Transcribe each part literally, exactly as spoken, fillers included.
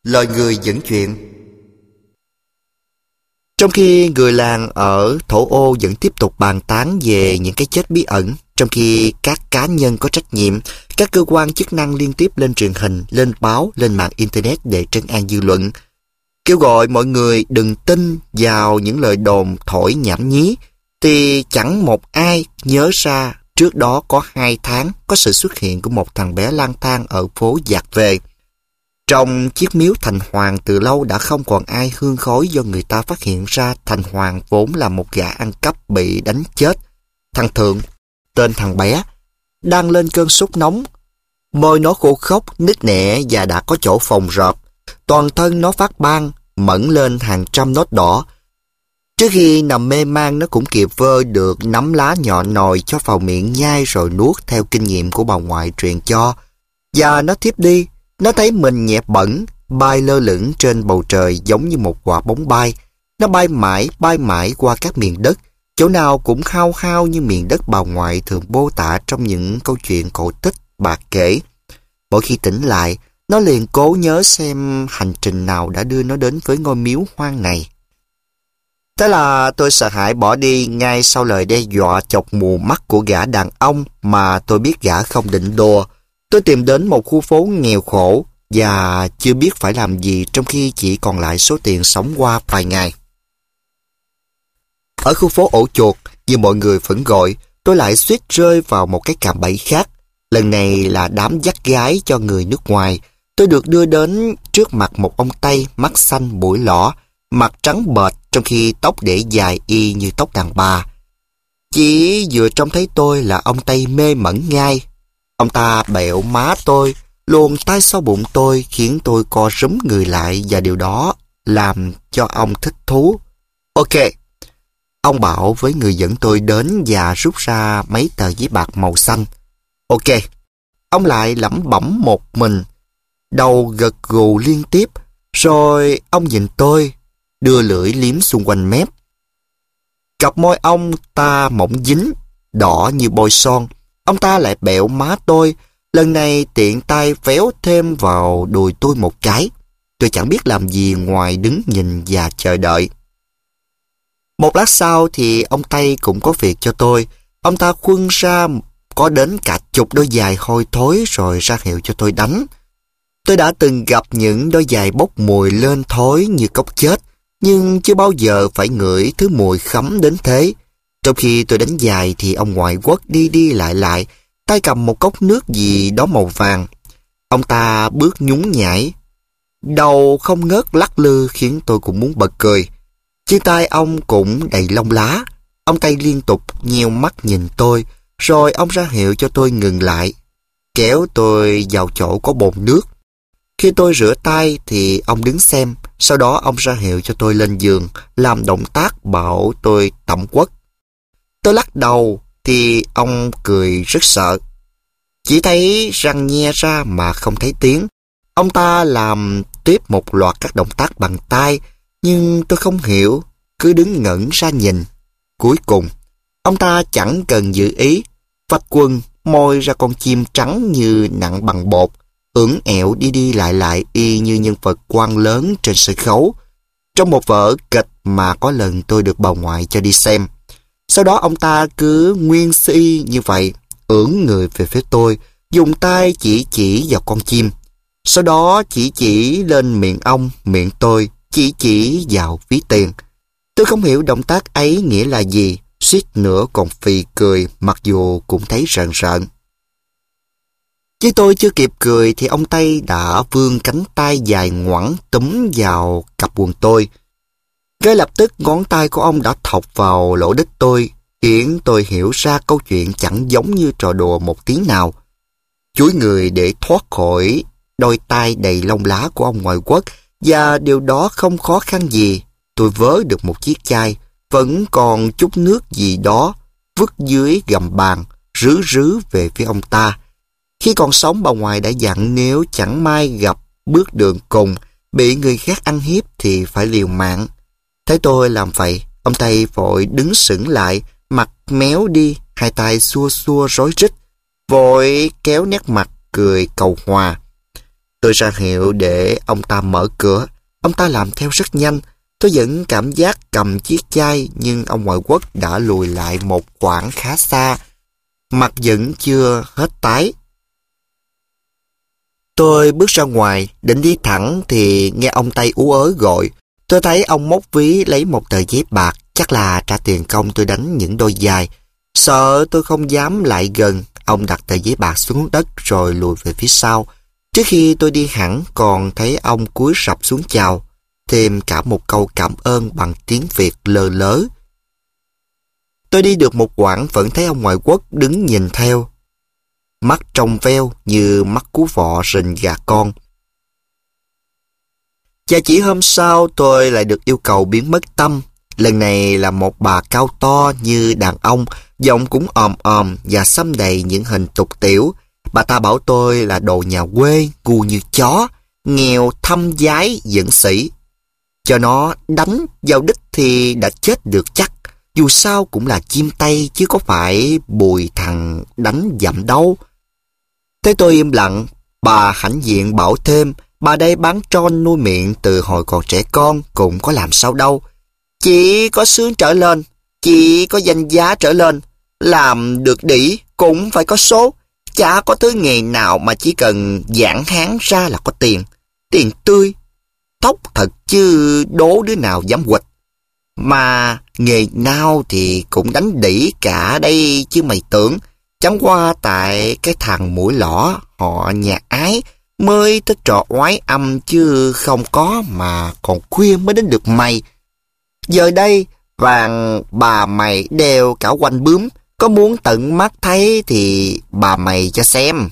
Lời người dẫn chuyện. Trong khi người làng ở Thổ Ô vẫn tiếp tục bàn tán về những cái chết bí ẩn, trong khi các cá nhân có trách nhiệm, các cơ quan chức năng liên tiếp lên truyền hình, lên báo, lên mạng Internet để trấn an dư luận, kêu gọi mọi người đừng tin vào những lời đồn thổi nhảm nhí, thì chẳng một ai nhớ ra trước đó có hai tháng có sự xuất hiện của một thằng bé lang thang ở phố Dạt Về. Trong chiếc miếu Thành Hoàng từ lâu đã không còn ai hương khói do người ta phát hiện ra Thành Hoàng vốn là một gã ăn cắp bị đánh chết. Thằng Thượng, tên thằng bé, đang lên cơn sốt nóng. Môi nó khô khốc, nứt nẻ và đã có chỗ phồng rộp. Toàn thân nó phát ban, mẫn lên hàng trăm nốt đỏ. Trước khi nằm mê man nó cũng kịp vơ được nắm lá nhọn nồi cho vào miệng nhai rồi nuốt theo kinh nghiệm của bà ngoại truyền cho. Và nó thiếp đi. Nó thấy mình nhẹ bẩn, bay lơ lửng trên bầu trời giống như một quả bóng bay. Nó bay mãi, bay mãi qua các miền đất, chỗ nào cũng hao hao như miền đất bà ngoại thường mô tả trong những câu chuyện cổ tích bà kể. Mỗi khi tỉnh lại, nó liền cố nhớ xem hành trình nào đã đưa nó đến với ngôi miếu hoang này. Thế là tôi sợ hãi bỏ đi ngay sau lời đe dọa chọc mù mắt của gã đàn ông mà tôi biết gã không định đùa. Tôi tìm đến một khu phố nghèo khổ và chưa biết phải làm gì trong khi chỉ còn lại số tiền sống qua vài ngày. Ở khu phố ổ chuột, như mọi người vẫn gọi, tôi lại suýt rơi vào một cái cạm bẫy khác. Lần này là đám dắt gái cho người nước ngoài. Tôi được đưa đến trước mặt một ông Tây mắt xanh mũi lõ, mặt trắng bệch trong khi tóc để dài y như tóc đàn bà. Chỉ vừa trông thấy tôi là ông Tây mê mẩn ngay. Ông ta bẹo má tôi, luồn tay sau bụng tôi khiến tôi co rúm người lại và điều đó làm cho ông thích thú. Ok, ông bảo với người dẫn tôi đến và rút ra mấy tờ giấy bạc màu xanh. Ok, ông lại lẩm bẩm một mình, đầu gật gù liên tiếp, rồi ông nhìn tôi, đưa lưỡi liếm xung quanh mép. Cặp môi ông ta mỏng dính, đỏ như bôi son. Ông ta lại bẹo má tôi, lần này tiện tay véo thêm vào đùi tôi một cái. Tôi chẳng biết làm gì ngoài đứng nhìn và chờ đợi. Một lát sau thì ông Tây cũng có việc cho tôi. Ông ta khuân ra có đến cả chục đôi giày hôi thối rồi ra hiệu cho tôi đánh. Tôi đã từng gặp những đôi giày bốc mùi lên thối như cốc chết, nhưng chưa bao giờ phải ngửi thứ mùi khắm đến thế. Trong khi tôi đánh giày thì ông ngoại quốc đi đi lại lại, tay cầm một cốc nước gì đó màu vàng. Ông ta bước nhún nhảy, đầu không ngớt lắc lư khiến tôi cũng muốn bật cười. Trên tay ông cũng đầy lông lá. Ông Tây liên tục nheo mắt nhìn tôi, rồi ông ra hiệu cho tôi ngừng lại, kéo tôi vào chỗ có bồn nước. Khi tôi rửa tay thì ông đứng xem, sau đó ông ra hiệu cho tôi lên giường, làm động tác bảo tôi tẩm quất. Tôi lắc đầu thì ông cười rất sợ. Chỉ thấy răng nhe ra mà không thấy tiếng. Ông ta làm tiếp một loạt các động tác bằng tay, nhưng tôi không hiểu, cứ đứng ngẩn ra nhìn. Cuối cùng, ông ta chẳng cần giữ ý, vạch quần, môi ra con chim trắng như nặng bằng bột, ưỡn ẹo đi đi lại lại y như nhân vật quan lớn trên sân khấu, trong một vở kịch mà có lần tôi được bà ngoại cho đi xem. Sau đó ông ta cứ nguyên si như vậy, ưỡn người về phía tôi, dùng tay chỉ chỉ vào con chim. Sau đó chỉ chỉ lên miệng ông, miệng tôi, chỉ chỉ vào ví tiền. Tôi không hiểu động tác ấy nghĩa là gì, suýt nữa còn phì cười mặc dù cũng thấy rợn rợn. Chứ tôi chưa kịp cười thì ông Tây đã vươn cánh tay dài ngoẵng túm vào cặp quần tôi. Ngay lập tức ngón tay của ông đã thọc vào lỗ đít tôi, khiến tôi hiểu ra câu chuyện chẳng giống như trò đùa một tí nào. Chúi người để thoát khỏi đôi tay đầy lông lá của ông ngoại quốc, và điều đó không khó khăn gì. Tôi vớ được một chiếc chai, vẫn còn chút nước gì đó, vứt dưới gầm bàn, rứ rứ về phía ông ta. Khi còn sống, bà ngoại đã dặn nếu chẳng may gặp bước đường cùng, bị người khác ăn hiếp thì phải liều mạng. Thấy tôi làm vậy, ông Tây vội đứng sững lại, mặt méo đi, hai tay xua xua rối rít, vội kéo nét mặt cười cầu hòa. Tôi ra hiệu để ông ta mở cửa. Ông ta làm theo rất nhanh. Tôi vẫn cảm giác cầm chiếc chai, nhưng ông ngoại quốc đã lùi lại một quãng khá xa. Mặt vẫn chưa hết tái. Tôi bước ra ngoài, định đi thẳng thì nghe ông Tây ú ớ gọi. Tôi thấy ông móc ví lấy một tờ giấy bạc, chắc là trả tiền công tôi đánh những đôi giày. Sợ tôi không dám lại gần, ông đặt tờ giấy bạc xuống đất rồi lùi về phía sau. Trước khi tôi đi hẳn còn thấy ông cúi rập xuống chào, thêm cả một câu cảm ơn bằng tiếng Việt lơ lớ. Tôi đi được một quãng vẫn thấy ông ngoại quốc đứng nhìn theo. Mắt trong veo như mắt cú vọ rình gà con. Và chỉ hôm sau tôi lại được yêu cầu biến mất tâm. Lần này là một bà cao to như đàn ông, giọng cũng òm òm và xăm đầy những hình tục tiểu. Bà ta bảo tôi là đồ nhà quê, ngu như chó, nghèo thâm giái dẫn sĩ. Cho nó đánh vào đích thì đã chết được chắc. Dù sao cũng là chim Tây chứ có phải bùi thằng đánh dậm đâu. Thế tôi im lặng. Bà hãnh diện bảo thêm, bà đây bán tron nuôi miệng từ hồi còn trẻ con, cũng có làm sao đâu. Chỉ có sướng trở lên, chỉ có danh giá trở lên, làm được đĩ cũng phải có số. Chả có thứ nghề nào mà chỉ cần giảng hán ra là có tiền. Tiền tươi, tóc thật chứ đố đứa nào dám quịch. Mà nghề nào thì cũng đánh đĩ cả đây chứ mày tưởng. Chẳng qua tại cái thằng mũi lõ họ nhà ái mới thích trò oái âm chứ không có mà còn khuya mới đến được mày. Giờ đây vàng bà mày đeo cả quanh bướm, có muốn tận mắt thấy thì bà mày cho xem.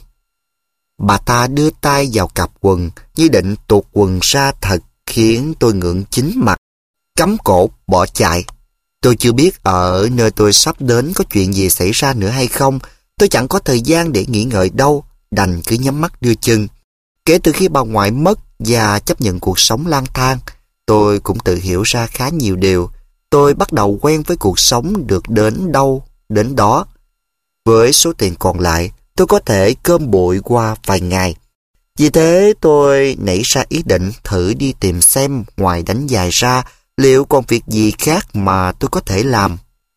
Bà ta đưa tay vào cặp quần như định tuột quần ra thật, khiến tôi ngượng chín mặt, cắm cổ bỏ chạy. Tôi chưa biết ở nơi tôi sắp đến có chuyện gì xảy ra nữa hay không. Tôi chẳng có thời gian để nghĩ ngợi đâu, đành cứ nhắm mắt đưa chân. Kể từ khi bà ngoại mất và chấp nhận cuộc sống lang thang, tôi cũng tự hiểu ra khá nhiều điều. Tôi bắt đầu quen với cuộc sống được đến đâu, đến đó. Với số tiền còn lại, tôi có thể cơm bụi qua vài ngày. Vì thế tôi nảy ra ý định thử đi tìm xem ngoài đánh giày ra, liệu còn việc gì khác mà tôi có thể làm.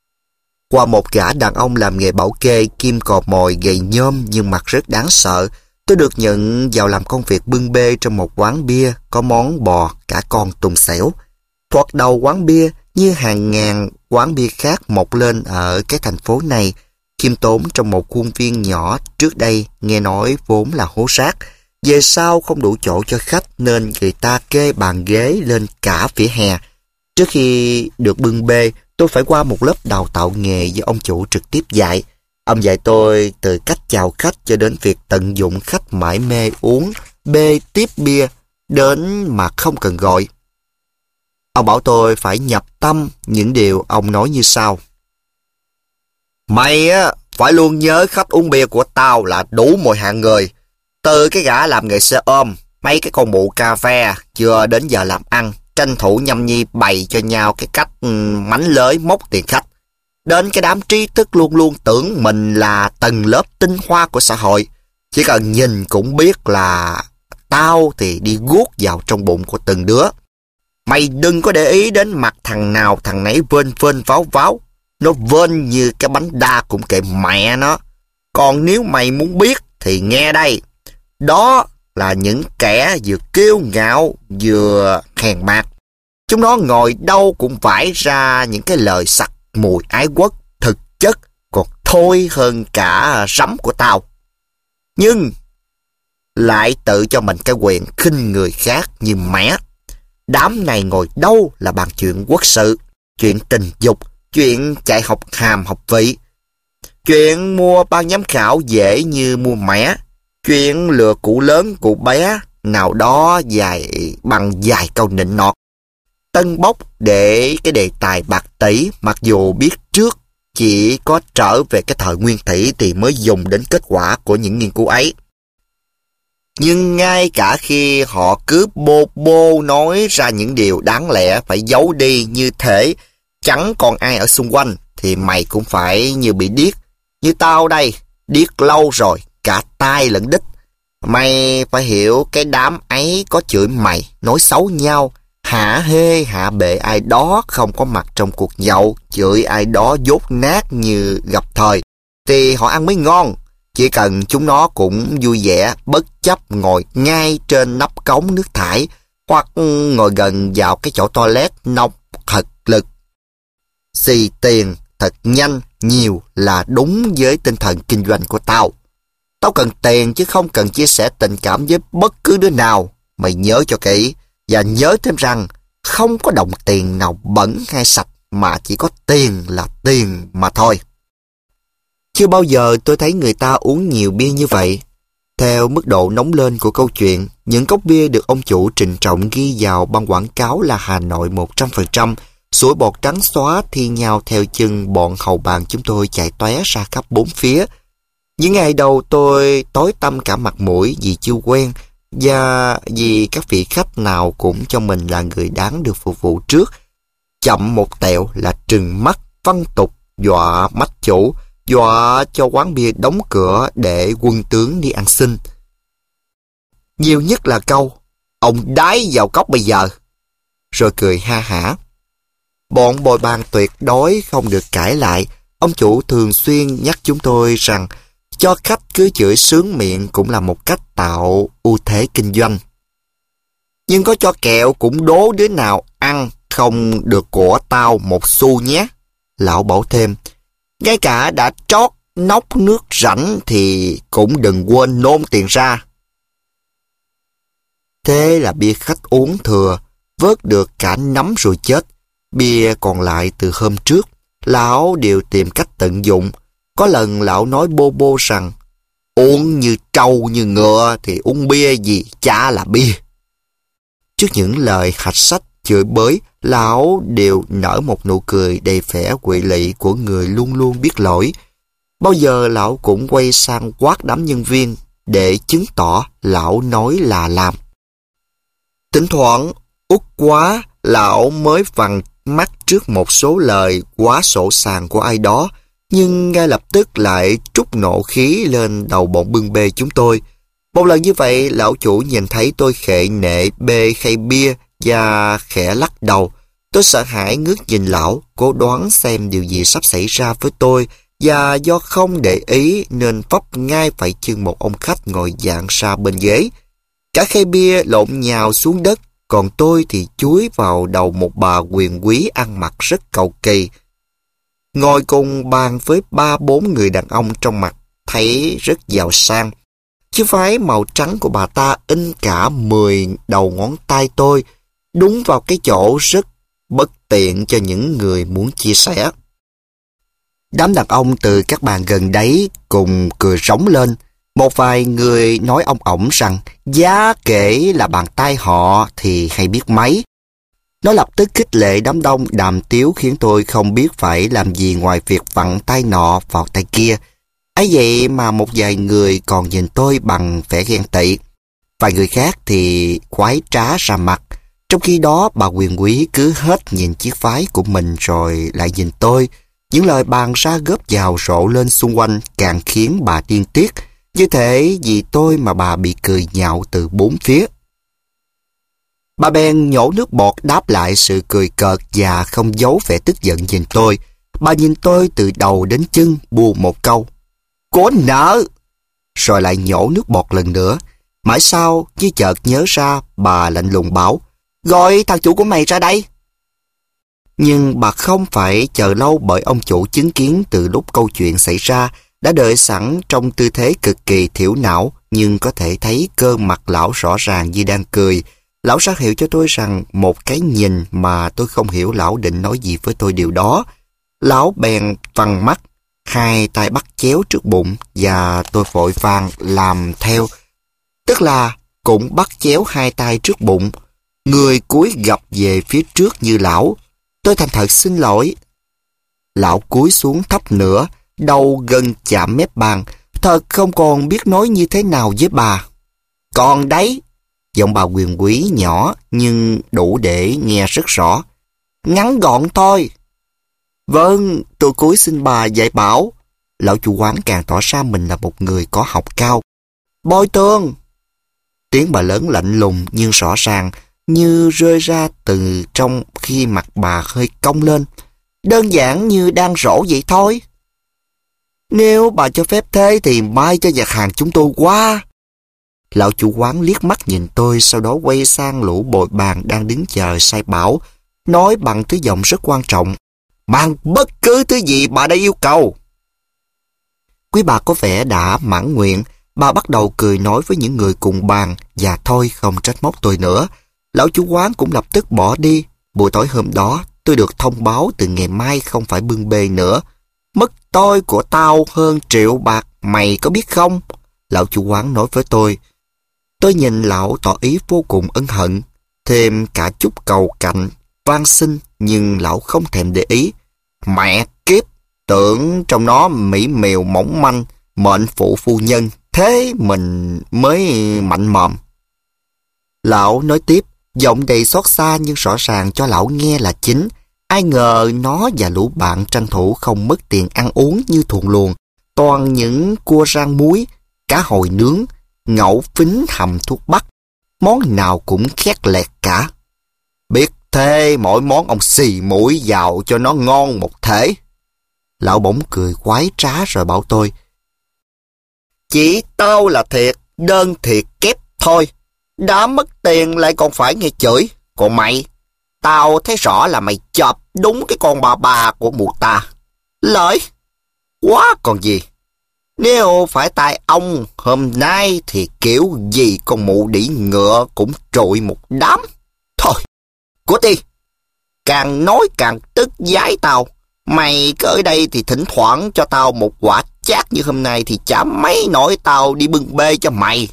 Qua một gã đàn ông làm nghề bảo kê, kim cò mồi, gầy nhôm nhưng mặt rất đáng sợ, tôi được nhận vào làm công việc bưng bê trong một quán bia có món bò cả con tùng xẻo. Thoạt đầu quán bia như hàng ngàn quán bia khác mọc lên ở cái thành phố này, khiêm tốn trong một khuôn viên nhỏ trước đây nghe nói vốn là hố rác. Về sau không đủ chỗ cho khách nên người ta kê bàn ghế lên cả vỉa hè. Trước khi được bưng bê, tôi phải qua một lớp đào tạo nghề do ông chủ trực tiếp dạy. Ông dạy tôi từ cách chào khách cho đến việc tận dụng khách mải mê uống bê tiếp bia đến mà không cần gọi. Ông bảo tôi phải nhập tâm những điều ông nói như sau. Mày á, phải luôn nhớ khách uống bia của tao là đủ mọi hạng người. Từ cái gã làm nghề xe ôm, mấy cái con mụ cà phê chưa đến giờ làm ăn, tranh thủ nhâm nhi bày cho nhau cái cách mánh lới móc tiền khách. Đến cái đám trí thức luôn luôn tưởng mình là tầng lớp tinh hoa của xã hội. Chỉ cần nhìn cũng biết là tao thì đi guốc vào trong bụng của từng đứa. Mày đừng có để ý đến mặt thằng nào thằng nấy vên vên váo váo. Nó vên như cái bánh đa cũng kệ mẹ nó. Còn nếu mày muốn biết thì nghe đây. Đó là những kẻ vừa kiêu ngạo vừa hèn mạt. Chúng nó ngồi đâu cũng vãi ra những cái lời sặc mùi ái quốc, thực chất còn thôi hơn cả rắm của tao. Nhưng lại tự cho mình cái quyền khinh người khác như mẹ. Đám này ngồi đâu là bàn chuyện quốc sự, chuyện tình dục, chuyện chạy học hàm học vị. Chuyện mua ban giám khảo dễ như mua mẻ. Chuyện lừa cụ lớn cụ bé nào đó dài bằng vài câu nịnh nọt. Tân bốc để cái đề tài bạc tỷ, mặc dù biết trước chỉ có trở về cái thời nguyên thủy thì mới dùng đến kết quả của những nghiên cứu ấy. Nhưng ngay cả khi họ cứ bô bô nói ra những điều đáng lẽ phải giấu đi như thể chẳng còn ai ở xung quanh, thì mày cũng phải như bị điếc. Như tao đây, điếc lâu rồi, cả tai lẫn đít. Mày phải hiểu cái đám ấy có chửi mày, nói xấu nhau, hạ hê hạ bệ ai đó không có mặt trong cuộc nhậu, chửi ai đó dốt nát như gặp thời, thì họ ăn mới ngon. Chỉ cần chúng nó cũng vui vẻ, bất chấp ngồi ngay trên nắp cống nước thải, hoặc ngồi gần vào cái chỗ toilet nóng thật lực. Xì tiền thật nhanh, nhiều là đúng với tinh thần kinh doanh của tao. Tao cần tiền chứ không cần chia sẻ tình cảm với bất cứ đứa nào. Mày nhớ cho kỹ, và nhớ thêm rằng không có đồng tiền nào bẩn hay sạch, mà chỉ có tiền là tiền mà thôi. Chưa bao giờ tôi thấy người ta uống nhiều bia như vậy. Theo mức độ nóng lên của câu chuyện, những cốc bia được ông chủ trịnh trọng ghi vào băng quảng cáo là Hà Nội một trăm phần trăm, sủi bọt trắng xóa thi nhau theo chân bọn hầu bàn chúng tôi chạy tóe ra khắp bốn phía. Những ngày đầu tôi tối tăm cả mặt mũi vì chưa quen, và vì các vị khách nào cũng cho mình là người đáng được phục vụ trước. Chậm một tẹo là trừng mắt, văn tục, dọa mách chủ, dọa cho quán bia đóng cửa để quân tướng đi ăn xin. Nhiều nhất là câu, ông đái vào cốc bây giờ, rồi cười ha hả. Bọn bồi bàn tuyệt đối không được cãi lại. Ông chủ thường xuyên nhắc chúng tôi rằng cho khách cứ chửi sướng miệng cũng là một cách tạo ưu thế kinh doanh. Nhưng có cho kẹo cũng đố đứa nào ăn không được của tao một xu nhé. Lão bảo thêm, ngay cả đã trót nóc nước rảnh thì cũng đừng quên nôn tiền ra. Thế là bia khách uống thừa, vớt được cả nắm rồi chết. Bia còn lại từ hôm trước, lão đều tìm cách tận dụng. Có lần lão nói bô bô rằng, uống như trâu như ngựa thì uống bia gì chả là bia. Trước những lời hạch sách chửi bới, lão đều nở một nụ cười đầy vẻ quỵ lị của người luôn luôn biết lỗi. Bao giờ lão cũng quay sang quát đám nhân viên để chứng tỏ lão nói là làm. Thỉnh thoảng, út quá, lão mới vằn mắt trước một số lời quá sổ sàng của ai đó, nhưng ngay lập tức lại trút nộ khí lên đầu bọn bưng bê chúng tôi. Một lần như vậy, lão chủ nhìn thấy tôi khệ nệ bê khay bia và khẽ lắc đầu. Tôi sợ hãi ngước nhìn lão, cố đoán xem điều gì sắp xảy ra với tôi, và do không để ý nên vấp ngay phải chân một ông khách ngồi dạn ra bên ghế. Cả khay bia lộn nhào xuống đất, còn tôi thì chúi vào đầu một bà quyền quý ăn mặc rất cầu kỳ. Ngồi cùng bàn với ba bốn người đàn ông trong mặt thấy rất giàu sang. Chiếc váy màu trắng của bà ta in cả mười đầu ngón tay tôi, đúng vào cái chỗ rất bất tiện cho những người muốn chia sẻ. Đám đàn ông từ các bàn gần đấy cùng cười rống lên. Một vài người nói ong ổng rằng giá kể là bàn tay họ thì hay biết mấy. Nó lập tức khích lệ đám đông đàm tiếu khiến tôi không biết phải làm gì ngoài việc vặn tay nọ vào tay kia. Ấy vậy mà một vài người còn nhìn tôi bằng vẻ ghen tị. Vài người khác thì khoái trá ra mặt. Trong khi đó bà quyền quý cứ hết nhìn chiếc váy của mình rồi lại nhìn tôi. Những lời bàn ra góp vào rộ lên xung quanh càng khiến bà điên tiết. Như thế vì tôi mà bà bị cười nhạo từ bốn phía. Bà bèn nhổ nước bọt đáp lại sự cười cợt và không giấu vẻ tức giận nhìn tôi. Bà nhìn tôi từ đầu đến chân buông một câu, "Có nợ!" Rồi lại nhổ nước bọt lần nữa. Mãi sau, như chợt nhớ ra, bà lạnh lùng bảo, "Gọi thằng chủ của mày ra đây." Nhưng bà không phải chờ lâu, bởi ông chủ chứng kiến từ lúc câu chuyện xảy ra, đã đợi sẵn trong tư thế cực kỳ thiểu não, nhưng có thể thấy cơ mặt lão rõ ràng như đang cười. Lão ra hiệu cho tôi rằng một cái nhìn mà tôi không hiểu lão định nói gì với tôi điều đó. Lão bèn vằn mắt, hai tay bắt chéo trước bụng, và tôi vội vàng làm theo. Tức là cũng bắt chéo hai tay trước bụng, người cúi gập về phía trước như lão. Tôi thành thật xin lỗi. Lão cúi xuống thấp nữa, đầu gần chạm mép bàn, thật không còn biết nói như thế nào với bà. "Còn đấy," giọng bà quyền quý nhỏ nhưng đủ để nghe rất rõ, "ngắn gọn thôi." "Vâng, tôi cúi xin bà dạy bảo." Lão chủ quán càng tỏ ra mình là một người có học cao. "Bôi tương." Tiếng bà lớn lạnh lùng nhưng rõ ràng, như rơi ra từ trong khi mặt bà hơi cong lên. Đơn giản như đang rỗ vậy thôi. Nếu bà cho phép thế thì mai cho giặt hàng chúng tôi qua. Lão chủ quán liếc mắt nhìn tôi, sau đó quay sang lũ bồi bàn đang đứng chờ sai bảo, nói bằng thứ giọng rất quan trọng. Mang bất cứ thứ gì bà đã yêu cầu. Quý bà có vẻ đã mãn nguyện. Bà bắt đầu cười nói với những người cùng bàn và thôi không trách móc tôi nữa. Lão chủ quán cũng lập tức bỏ đi. Buổi tối hôm đó tôi được thông báo từ ngày mai không phải bưng bê nữa. Mất tôi của tao hơn triệu bạc, mày có biết không? Lão chủ quán nói với tôi. Tôi nhìn lão tỏ ý vô cùng ân hận, thêm cả chút cầu cạnh, van xin, nhưng lão không thèm để ý. Mẹ kiếp, tưởng trong nó mỹ miều mỏng manh, mệnh phụ phu nhân, thế mình mới mạnh mồm. Lão nói tiếp, giọng đầy xót xa nhưng rõ ràng cho lão nghe là chính. Ai ngờ nó và lũ bạn tranh thủ không mất tiền ăn uống như thuồng luồng, toàn những cua rang muối, cá hồi nướng, ngẫu phính hầm thuốc bắc, món nào cũng khét lẹt cả. Biết thế mỗi món ông xì mũi vào cho nó ngon một thể. Lão bỗng cười quái trá rồi bảo tôi. Chỉ tao là thiệt, đơn thiệt kép thôi. Đã mất tiền lại còn phải nghe chửi. Còn mày, tao thấy rõ là mày chọc đúng cái con bà bà của mụ ta. Lợi, quá còn gì. Nếu phải tại ông hôm nay thì kiểu gì con mụ đĩ ngựa cũng trội một đám. Thôi, của ti, càng nói càng tức giái tao. Mày cứ ở đây thì thỉnh thoảng cho tao một quả chát như hôm nay thì chả mấy nổi tao đi bưng bê cho mày.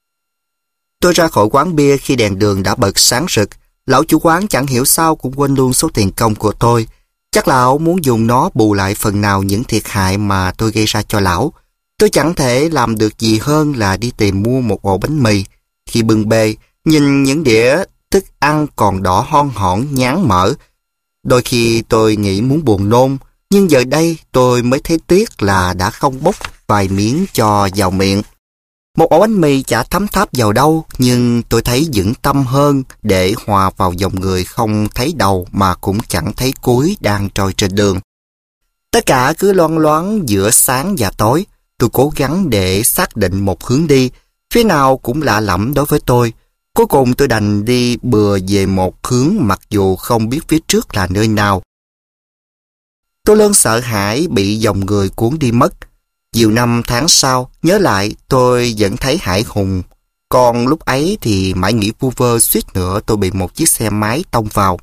Tôi ra khỏi quán bia khi đèn đường đã bật sáng rực. Lão chủ quán chẳng hiểu sao cũng quên luôn số tiền công của tôi. Chắc lão muốn dùng nó bù lại phần nào những thiệt hại mà tôi gây ra cho lão. Tôi chẳng thể làm được gì hơn là đi tìm mua một ổ bánh mì. Khi bưng bê, nhìn những đĩa thức ăn còn đỏ hon hỏn nhán mỡ. Đôi khi tôi nghĩ muốn buồn nôn, nhưng giờ đây tôi mới thấy tiếc là đã không bốc vài miếng cho vào miệng. Một ổ bánh mì chả thấm tháp vào đâu, nhưng tôi thấy vững tâm hơn để hòa vào dòng người không thấy đầu mà cũng chẳng thấy cuối đang trôi trên đường. Tất cả cứ loang loáng giữa sáng và tối. Tôi cố gắng để xác định một hướng đi, phía nào cũng lạ lẫm đối với tôi. Cuối cùng tôi đành đi bừa về một hướng mặc dù không biết phía trước là nơi nào. Tôi luôn sợ hãi bị dòng người cuốn đi mất. Nhiều năm tháng sau, nhớ lại tôi vẫn thấy hãi hùng. Còn lúc ấy thì mãi nghĩ vu vơ suýt nữa tôi bị một chiếc xe máy tông vào.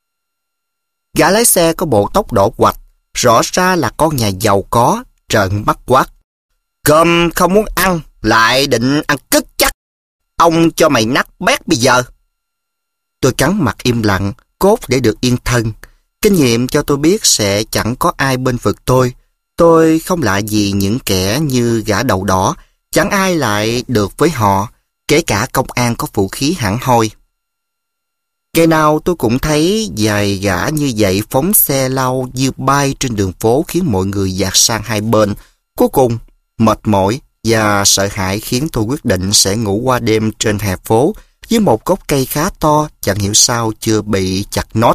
Gã lái xe có bộ tóc đỏ quạch, rõ ra là con nhà giàu có, trợn mắt quát. Cơm không muốn ăn, lại định ăn cứt chắc. Ông cho mày nát bét bây giờ. Tôi cắn mặt im lặng, cốt để được yên thân. Kinh nghiệm cho tôi biết sẽ chẳng có ai bên vực tôi. Tôi không lạ gì những kẻ như gã đầu đỏ, chẳng ai lại được với họ, kể cả công an có vũ khí hẳn hoi. Ngày nào tôi cũng thấy vài gã như vậy phóng xe lao như bay trên đường phố khiến mọi người dạt sang hai bên. Cuối cùng, mệt mỏi và sợ hãi khiến tôi quyết định sẽ ngủ qua đêm trên hè phố với một gốc cây khá to, chẳng hiểu sao chưa bị chặt nót.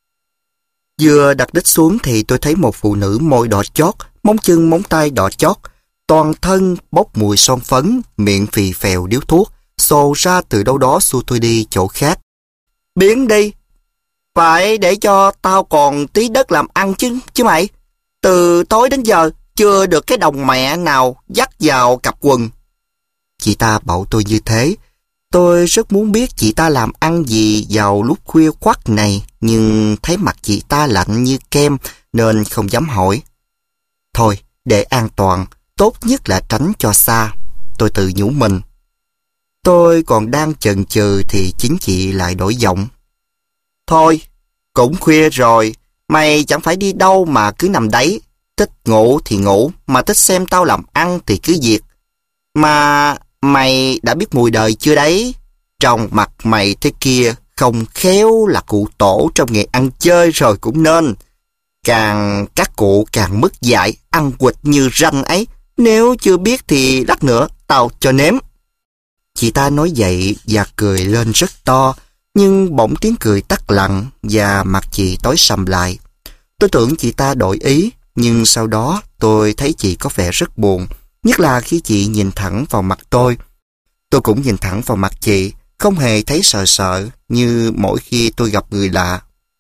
Vừa đặt đích xuống thì tôi thấy một phụ nữ môi đỏ chót, móng chân móng tay đỏ chót, toàn thân bốc mùi son phấn, miệng phì phèo điếu thuốc, xô ra từ đâu đó xua tôi đi chỗ khác. Biến đi, phải để cho tao còn tí đất làm ăn chứ, chứ mày. Từ tối đến giờ chưa được cái đồng mẹ nào dắt vào cặp quần. Chị ta bảo tôi như thế. Tôi rất muốn biết chị ta làm ăn gì vào lúc khuya khoắt này, nhưng thấy mặt chị ta lạnh như kem nên không dám hỏi. Thôi, để an toàn, tốt nhất là tránh cho xa. Tôi tự nhủ mình. Tôi còn đang chần chừ thì chính chị lại đổi giọng. Thôi, cũng khuya rồi, mày chẳng phải đi đâu mà cứ nằm đấy. Thích ngủ thì ngủ, mà thích xem tao làm ăn thì cứ việc. Mà mày đã biết mùi đời chưa đấy? Trong mặt mày thế kia không khéo là cụ tổ trong nghề ăn chơi rồi cũng nên. Càng các cụ càng mất dạy, ăn quỵt như ranh ấy. Nếu chưa biết thì lát nữa tao cho nếm. Chị ta nói vậy và cười lên rất to, nhưng bỗng tiếng cười tắt lặng và mặt chị tối sầm lại. Tôi tưởng chị ta đổi ý, nhưng sau đó tôi thấy chị có vẻ rất buồn, nhất là khi chị nhìn thẳng vào mặt tôi. Tôi cũng nhìn thẳng vào mặt chị, không hề thấy sợ sợ như mỗi khi tôi gặp người lạ.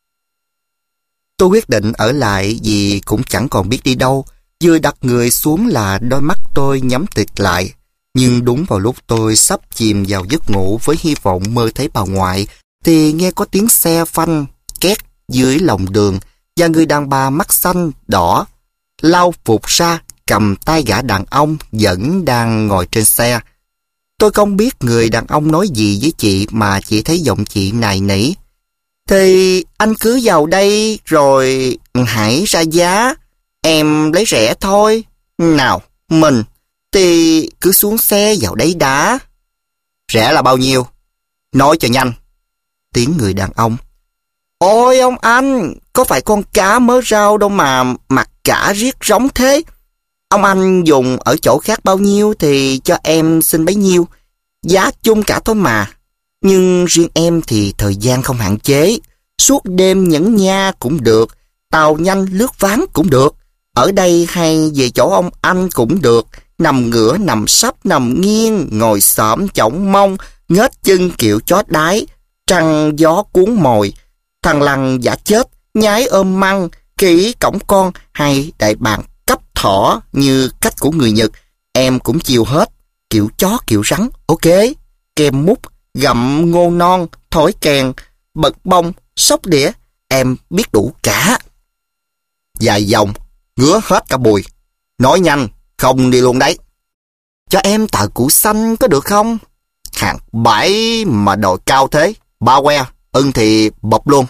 Tôi quyết định ở lại vì cũng chẳng còn biết đi đâu. Vừa đặt người xuống là đôi mắt tôi nhắm tịt lại. Nhưng đúng vào lúc tôi sắp chìm vào giấc ngủ với hy vọng mơ thấy bà ngoại, thì nghe có tiếng xe phanh két dưới lòng đường, và người đàn bà mắt xanh đỏ lao vụt ra cầm tay gã đàn ông vẫn đang ngồi trên xe. Tôi không biết người đàn ông nói gì với chị, mà chỉ thấy giọng chị nài nỉ. Thì anh cứ vào đây rồi hãy ra giá, em lấy rẻ thôi. Nào, mình thì cứ xuống xe vào đây đã. Rẻ là bao nhiêu? Nói cho nhanh. Tiếng người đàn ông. Ôi ông anh, có phải con cá mớ rau đâu mà mặt cả riết rống thế. Ông anh dùng ở chỗ khác bao nhiêu thì cho em xin bấy nhiêu. Giá chung cả thôi mà. Nhưng riêng em thì thời gian không hạn chế. Suốt đêm nhẫn nha cũng được. Tàu nhanh lướt ván cũng được. Ở đây hay về chỗ ông anh cũng được. Nằm ngửa, nằm sấp, nằm nghiêng, ngồi xổm chổng mông, nghếch chân kiểu chó đái, trăng gió cuốn mồi, thằng lằn giả chết, nhái ôm măng, kỹ cổng con hay đại bàng cấp thỏ như cách của người Nhật, em cũng chiều hết, kiểu chó kiểu rắn, ok, kem mút, gặm ngô non, thổi kèn, bật bông, sóc đĩa, em biết đủ cả. Dài dòng, ngứa hết cả bùi, nói nhanh, không đi luôn đấy. Cho em tờ củ xanh có được không? Hàng bãi mà đòi cao thế, ba que, ưng thì bập luôn.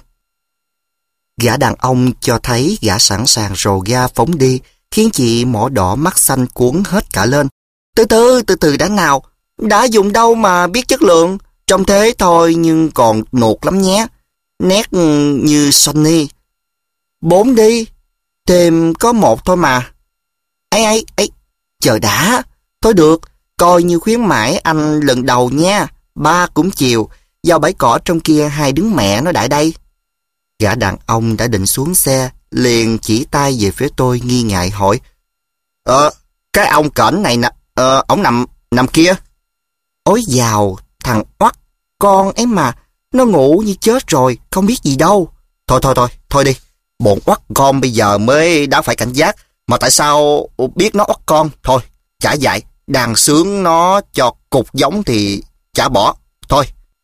Gã đàn ông cho thấy gã sẵn sàng rồ ga phóng đi, khiến chị mỏ đỏ mắt xanh cuốn hết cả lên. Từ từ, từ từ đã nào, đã dùng đâu mà biết chất lượng, trông thế thôi nhưng còn nuột lắm nhé. Nét như Sonny. Bốn đi, thêm có một thôi mà. Ấy ấy, ấy, chờ đã, thôi được, coi như khuyến mãi anh lần đầu nha, ba cũng chiều, vào bãi cỏ trong kia hai đứa mẹ nó đại đây. Gã đàn ông đã định xuống xe, liền chỉ tay về phía tôi nghi ngại hỏi. Ờ, cái ông cỡn này nè, ờ, ổng nằm, nằm kia. Ôi dào, thằng oắt, con ấy mà, nó ngủ như chết rồi, không biết gì đâu. Thôi thôi thôi, thôi đi, bọn oắt con bây giờ mới đã phải cảnh giác, mà tại sao biết nó oắt con, thôi, chả dạy, đàn sướng nó cho cục giống thì chả bỏ, thôi.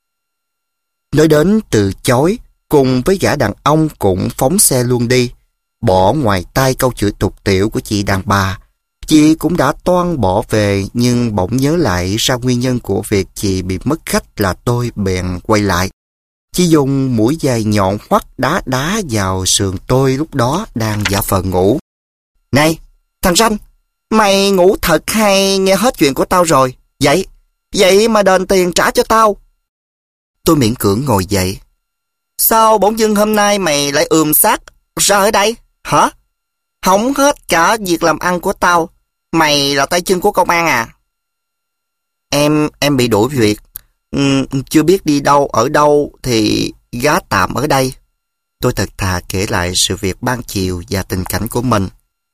Nói đến từ chối, cùng với gã đàn ông cũng phóng xe luôn đi, bỏ ngoài tai câu chửi tục tĩu của chị đàn bà. Chị cũng đã toan bỏ về, nhưng bỗng nhớ lại ra nguyên nhân của việc chị bị mất khách là tôi bèn quay lại. Chị dùng mũi dài nhọn hoắt đá đá vào sườn tôi lúc đó đang giả vờ ngủ. Này, thằng ranh, mày ngủ thật hay nghe hết chuyện của tao rồi? Vậy, vậy mà đền tiền trả cho tao. Tôi miễn cưỡng ngồi dậy. Sao bỗng dưng hôm nay mày lại ườm xác ra ở đây, hả? Hỏng hết cả việc làm ăn của tao. Mày là tay chân của công an à? Em, em bị đuổi việc. Ừ, chưa biết đi đâu, ở đâu thì gá tạm ở đây. Tôi thật thà kể lại sự việc ban chiều và tình cảnh của mình.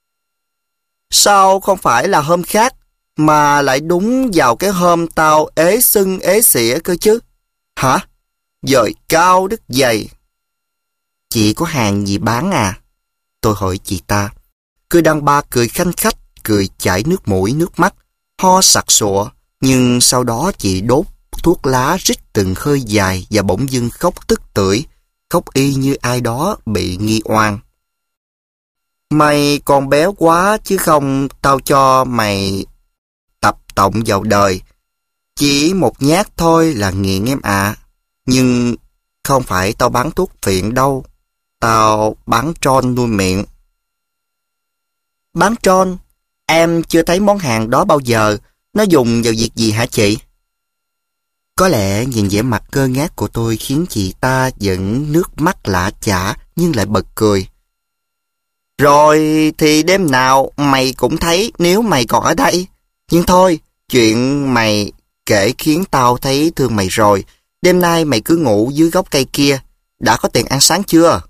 Sao không phải là hôm khác, mà lại đúng vào cái hôm tao ế sưng ế xỉa cơ chứ? Hả? Dời cao đứt dày. Chị có hàng gì bán à? Tôi hỏi chị ta. Cười đàn bà cười khanh khách, cười chảy nước mũi nước mắt, ho sặc sụa, nhưng sau đó chị đốt thuốc lá rít từng hơi dài và bỗng dưng khóc tức tưởi, khóc y như ai đó bị nghi oan. Mày còn béo quá chứ không tao cho mày tập tộng vào đời. Chỉ một nhát thôi là nghiện em ạ. À. Nhưng không phải tao bán thuốc phiện đâu. Tao bán tron nuôi miệng. Bán tron? Em chưa thấy món hàng đó bao giờ. Nó dùng vào việc gì hả chị? Có lẽ nhìn vẻ mặt ngơ ngác của tôi khiến chị ta vẫn nước mắt lã chả nhưng lại bật cười. Rồi thì đêm nào mày cũng thấy nếu mày còn ở đây. Nhưng thôi, chuyện mày kể khiến tao thấy thương mày rồi. Đêm nay mày cứ ngủ dưới gốc cây kia. Đã có tiền ăn sáng chưa?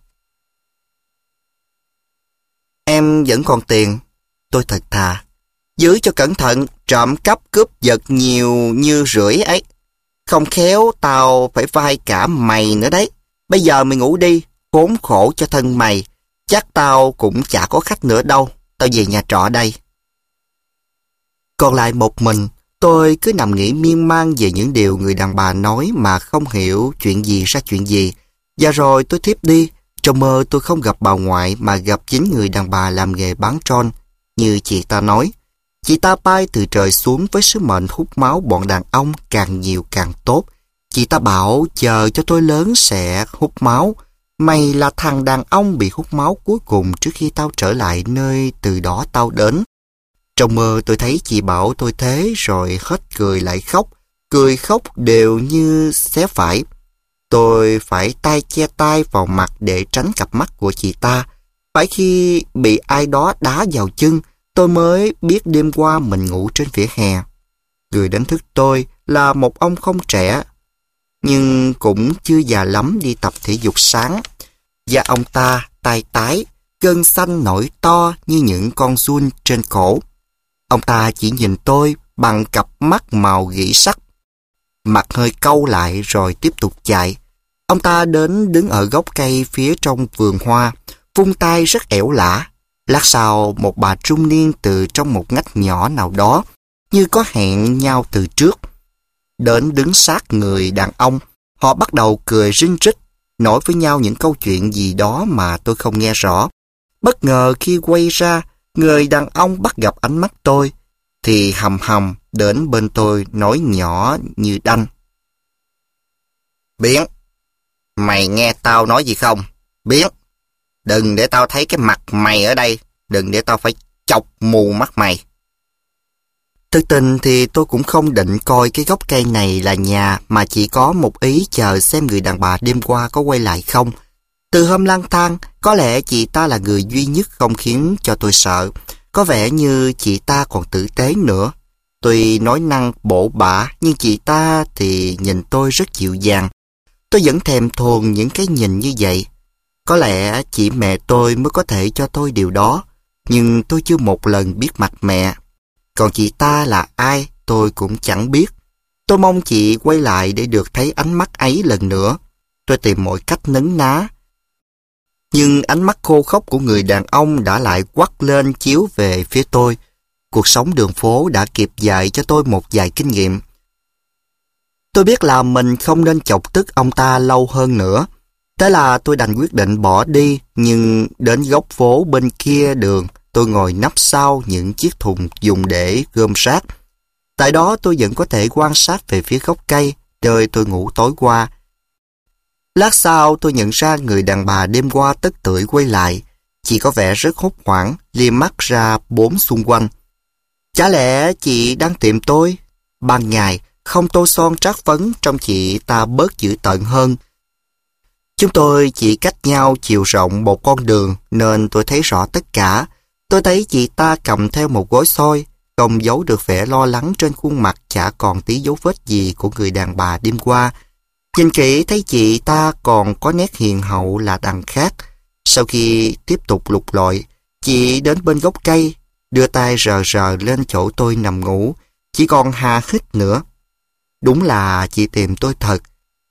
Em vẫn còn tiền. Tôi thật thà. Giữ cho cẩn thận, trộm cắp cướp giật nhiều như rưỡi ấy. Không khéo tao phải vai cả mày nữa đấy. Bây giờ mày ngủ đi, khốn khổ cho thân mày. Chắc tao cũng chả có khách nữa đâu. Tao về nhà trọ đây. Còn lại một mình, tôi cứ nằm nghĩ miên man về những điều người đàn bà nói mà không hiểu chuyện gì ra chuyện gì. Và rồi tôi thiếp đi. Trong mơ tôi không gặp bà ngoại mà gặp chính người đàn bà làm nghề bán tron. Như chị ta nói, chị ta bay từ trời xuống với sứ mệnh hút máu bọn đàn ông càng nhiều càng tốt. Chị ta bảo chờ cho tôi lớn sẽ hút máu. Mày là thằng đàn ông bị hút máu cuối cùng trước khi tao trở lại nơi từ đó tao đến. Trong mơ tôi thấy chị bảo tôi thế rồi hết cười lại khóc. Cười khóc đều như xé phải. Tôi phải tay che tay vào mặt để tránh cặp mắt của chị ta. Phải khi bị ai đó đá vào chân, tôi mới biết đêm qua mình ngủ trên vỉa hè. Người đánh thức tôi là một ông không trẻ, nhưng cũng chưa già lắm đi tập thể dục sáng. Và ông ta tai tái, gân xanh nổi to như những con giun trên cổ. Ông ta chỉ nhìn tôi bằng cặp mắt màu gỉ sắt. Mặt hơi cau lại rồi tiếp tục chạy. Ông ta đến đứng ở gốc cây phía trong vườn hoa, vung tay rất ẻo lả. Lát sau, một bà trung niên từ trong một ngách nhỏ nào đó, như có hẹn nhau từ trước, đến đứng sát người đàn ông. Họ bắt đầu cười rinh rít, nói với nhau những câu chuyện gì đó mà tôi không nghe rõ. Bất ngờ khi quay ra, người đàn ông bắt gặp ánh mắt tôi, thì hầm hầm đến bên tôi nói nhỏ như đanh. Biến, mày nghe tao nói gì không? Biến, đừng để tao thấy cái mặt mày ở đây, đừng để tao phải chọc mù mắt mày. Thực tình thì tôi cũng không định coi cái gốc cây này là nhà, mà chỉ có một ý chờ xem người đàn bà đêm qua có quay lại không. Từ hôm lang thang, có lẽ chị ta là người duy nhất không khiến cho tôi sợ. Có vẻ như chị ta còn tử tế nữa. Tuy nói năng bổ bả, nhưng chị ta thì nhìn tôi rất dịu dàng. Tôi vẫn thèm thuồng những cái nhìn như vậy. Có lẽ chỉ mẹ tôi mới có thể cho tôi điều đó, nhưng tôi chưa một lần biết mặt mẹ. Còn chị ta là ai, tôi cũng chẳng biết. Tôi mong chị quay lại để được thấy ánh mắt ấy lần nữa. Tôi tìm mọi cách nấn ná. Nhưng ánh mắt khô khốc của người đàn ông đã lại quắt lên chiếu về phía tôi. Cuộc sống đường phố đã kịp dạy cho tôi một vài kinh nghiệm. Tôi biết là mình không nên chọc tức ông ta lâu hơn nữa. Thế là tôi đành quyết định bỏ đi, nhưng đến góc phố bên kia đường, tôi ngồi nấp sau những chiếc thùng dùng để gom rác. Tại đó tôi vẫn có thể quan sát về phía gốc cây, nơi tôi ngủ tối qua. Lát sau tôi nhận ra người đàn bà đêm qua tức tưởi quay lại. Chị có vẻ rất hốt hoảng, liếc mắt ra bốn xung quanh. Chả lẽ chị đang tìm tôi? Ban ngày, không tô son trát phấn trong chị ta bớt dữ tợn hơn. Chúng tôi chỉ cách nhau chiều rộng một con đường nên tôi thấy rõ tất cả. Tôi thấy chị ta cầm theo một gói xôi, không giấu được vẻ lo lắng trên khuôn mặt chả còn tí dấu vết gì của người đàn bà đêm qua. Nhìn kỹ thấy chị ta còn có nét hiền hậu là đằng khác. Sau khi tiếp tục lục lọi, chị đến bên gốc cây, đưa tay rờ rờ lên chỗ tôi nằm ngủ, chỉ còn hà hít nữa. Đúng là chị tìm tôi thật.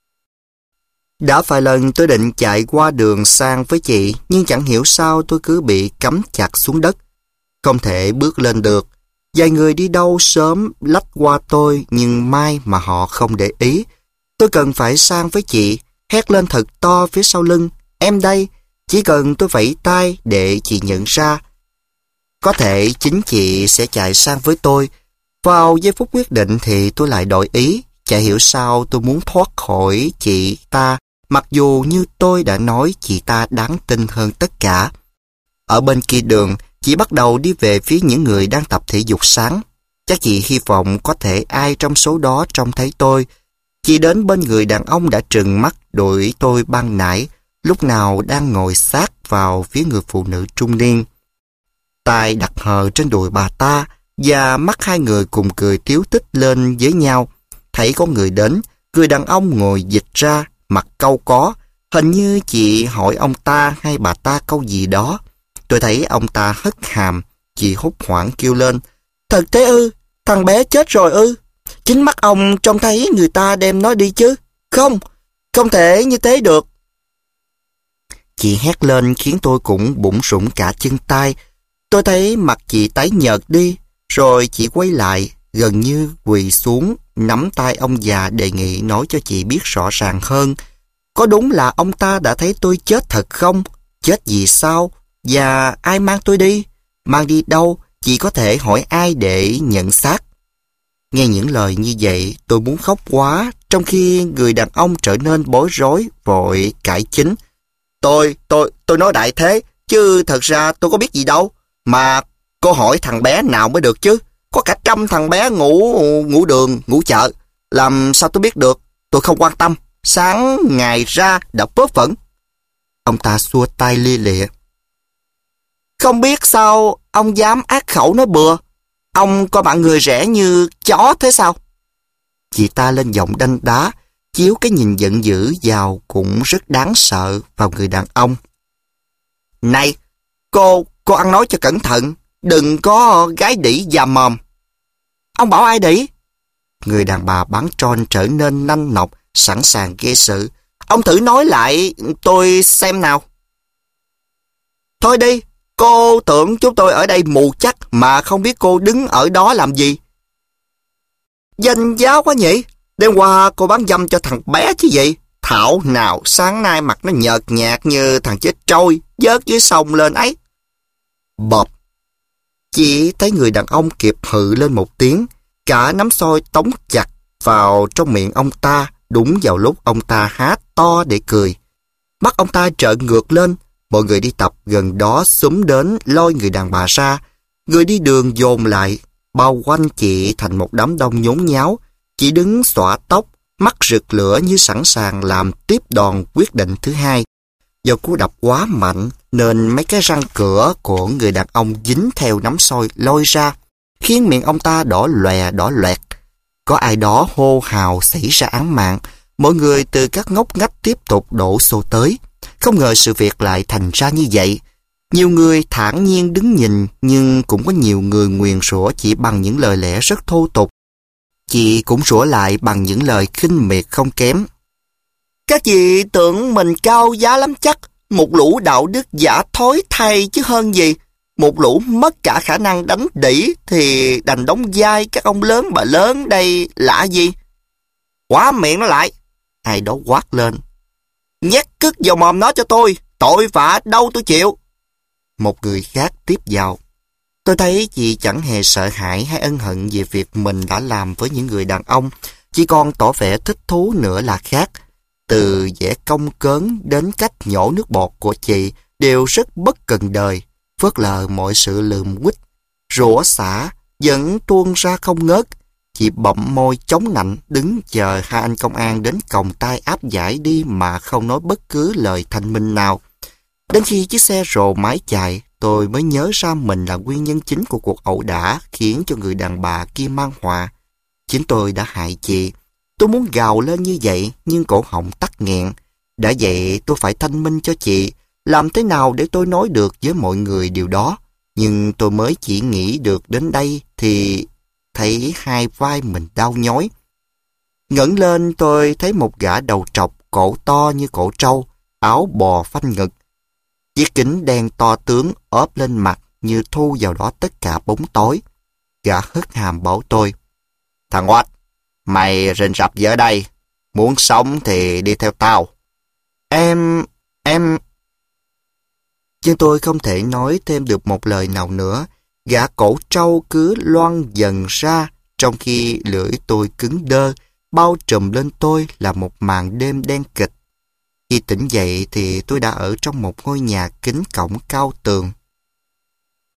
Đã vài lần tôi định chạy qua đường sang với chị, nhưng chẳng hiểu sao tôi cứ bị cắm chặt xuống đất. Không thể bước lên được. Vài người đi đâu sớm lách qua tôi, nhưng may mà họ không để ý. Tôi cần phải sang với chị, hét lên thật to phía sau lưng. Em đây, chỉ cần tôi vẫy tay để chị nhận ra. Có thể chính chị sẽ chạy sang với tôi. Vào giây phút quyết định thì tôi lại đổi ý. Chả hiểu sao tôi muốn thoát khỏi chị ta, mặc dù như tôi đã nói chị ta đáng tin hơn tất cả. Ở bên kia đường, chị bắt đầu đi về phía những người đang tập thể dục sáng. Chắc chị hy vọng có thể ai trong số đó trông thấy tôi. Chị đến bên người đàn ông đã trừng mắt đuổi tôi ban nãy, lúc nào đang ngồi sát vào phía người phụ nữ trung niên. Tay đặt hờ trên đùi bà ta, và mắt hai người cùng cười tiếu tích lên với nhau. thấy có người đến, người đàn ông ngồi dịch ra, mặt cau có. Hình như chị hỏi ông ta hay bà ta câu gì đó. Tôi thấy ông ta hất hàm, chị hốt hoảng kêu lên. Thật thế ư? Thằng bé chết rồi ư? Chính mắt ông trông thấy người ta đem nó đi chứ? Không, không thể như thế được. Chị hét lên khiến tôi cũng bủn rủn cả chân tay. Tôi thấy mặt chị tái nhợt đi, rồi chị quay lại, gần như quỳ xuống, nắm tay ông già đề nghị nói cho chị biết rõ ràng hơn. Có đúng là ông ta đã thấy tôi chết thật không? Chết vì sao? Và ai mang tôi đi? Mang đi đâu? Chị có thể hỏi ai để nhận xác? Nghe những lời như vậy, tôi muốn khóc quá, trong khi người đàn ông trở nên bối rối, vội cải chính. Tôi, tôi, tôi nói đại thế, chứ thật ra tôi có biết gì đâu. Mà cô hỏi thằng bé nào mới được chứ? Có cả trăm thằng bé ngủ ngủ đường, ngủ chợ. Làm sao tôi biết được? Tôi không quan tâm. Sáng ngày ra đã vớ vẩn. Ông ta xua tay lia lịa. Không biết sao ông dám ác khẩu nói bừa. Ông coi bạn người rẻ như chó thế sao? Chị ta lên giọng đanh đá, chiếu cái nhìn giận dữ vào cũng rất đáng sợ vào người đàn ông. Này, cô, cô ăn nói cho cẩn thận, đừng có gái đĩ già mồm. Ông bảo ai đĩ? Người đàn bà bán tròn trở nên nanh nọc, sẵn sàng gây sự. Ông thử nói lại tôi xem nào. Thôi đi, cô tưởng chúng tôi ở đây mù chắc mà không biết cô đứng ở đó làm gì. Danh giáo quá nhỉ? Đêm qua cô bán dâm cho thằng bé chứ gì? Thảo nào sáng nay mặt nó nhợt nhạt như thằng chết trôi, vớt dưới sông lên ấy. Bộp. Chỉ thấy người đàn ông kịp hự lên một tiếng, cả nắm xôi tống chặt vào trong miệng ông ta, đúng vào lúc ông ta há to để cười. Mắt ông ta trợn ngược lên, mọi người đi tập gần đó xúm đến lôi người đàn bà ra. Người đi đường dồn lại, bao quanh chị thành một đám đông nhốn nháo. Chị đứng xõa tóc, mắt rực lửa như sẵn sàng làm tiếp đòn quyết định thứ hai. Do cú đập quá mạnh nên mấy cái răng cửa của người đàn ông dính theo nắm xôi lôi ra, khiến miệng ông ta đỏ lòe đỏ loẹt. Có ai đó hô hào xảy ra án mạng, mọi người từ các ngóc ngách tiếp tục đổ xô tới. Không ngờ sự việc lại thành ra như vậy. Nhiều người thản nhiên đứng nhìn, nhưng cũng có nhiều người nguyền rủa chỉ bằng những lời lẽ rất thô tục. Chị cũng rủa lại bằng những lời khinh miệt không kém. Các chị tưởng mình cao giá lắm chắc, một lũ đạo đức giả thối thay chứ hơn gì. Một lũ mất cả khả năng đánh đỉ thì đành đóng vai các ông lớn bà lớn đây lạ gì. Quá miệng nó lại. Ai đó quát lên. Nhét cứt vào mồm nó cho tôi, tội vạ đâu tôi chịu. Một người khác tiếp vào. Tôi thấy chị chẳng hề sợ hãi hay ân hận về việc mình đã làm với những người đàn ông, chỉ còn tỏ vẻ thích thú nữa là khác. Từ vẻ cong cớn đến cách nhổ nước bọt của chị đều rất bất cần đời, phớt lờ mọi sự lườm quýt, rủa xả, vẫn tuôn ra không ngớt. Chị bậm môi chống nạnh đứng chờ hai anh công an đến còng tay áp giải đi mà không nói bất cứ lời thanh minh nào. Đến khi chiếc xe rồ máy chạy, tôi mới nhớ ra mình là nguyên nhân chính của cuộc ẩu đả khiến cho người đàn bà kia mang họa. Chính tôi đã hại chị. Tôi muốn gào lên như vậy nhưng cổ họng tắc nghẹn. Đã vậy tôi phải thanh minh cho chị. Làm thế nào để tôi nói được với mọi người điều đó? Nhưng tôi mới chỉ nghĩ được đến đây thì thấy hai vai mình đau nhói. Ngẩng lên tôi thấy một gã đầu trọc, cổ to như cổ trâu, áo bò phanh ngực. Chiếc kính đen to tướng ốp lên mặt như thu vào đó tất cả bóng tối. Gã hất hàm bảo tôi. Thằng Oách, mày rình rập gì ở đây? Muốn sống thì đi theo tao. Em... em... Nhưng tôi không thể nói thêm được một lời nào nữa. Gã cổ trâu cứ loan dần ra, trong khi lưỡi tôi cứng đơ, bao trùm lên tôi là một màn đêm đen kịch. Khi tỉnh dậy thì tôi đã ở trong một ngôi nhà kính cổng cao tường,